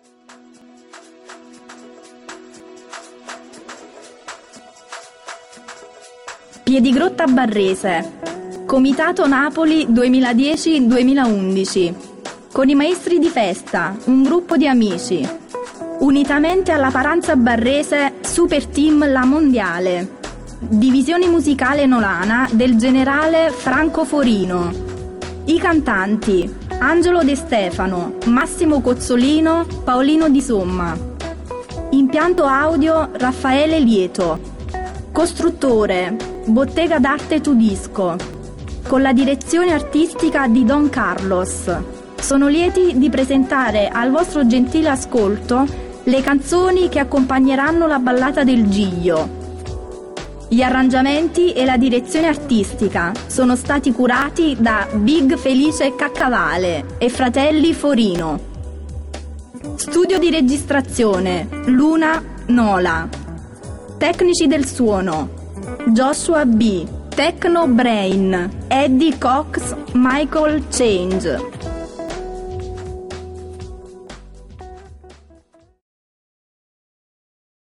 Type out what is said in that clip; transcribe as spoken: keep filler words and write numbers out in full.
Piedigrotta Barrese, Comitato Napoli duemiladieci duemilaundici, con i maestri di festa, un gruppo di amici. Unitamente alla Paranza Barrese, Super Team La Mondiale. Divisione musicale nolana del generale Franco Forino. I cantanti: Angelo De Stefano, Massimo Cozzolino, Paolino Di Somma. Impianto audio Raffaele Lieto. Costruttore Bottega d'Arte Tudisco, con la direzione artistica di Don Carlos. Sono lieti di presentare al vostro gentile ascolto le canzoni che accompagneranno la ballata del Giglio. Gli arrangiamenti e la direzione artistica sono stati curati da Big Felice Caccavale e fratelli Forino. Studio di registrazione Luna Nola. Tecnici del suono Joshua B, Techno Brain, Eddie Cox, Michael Change.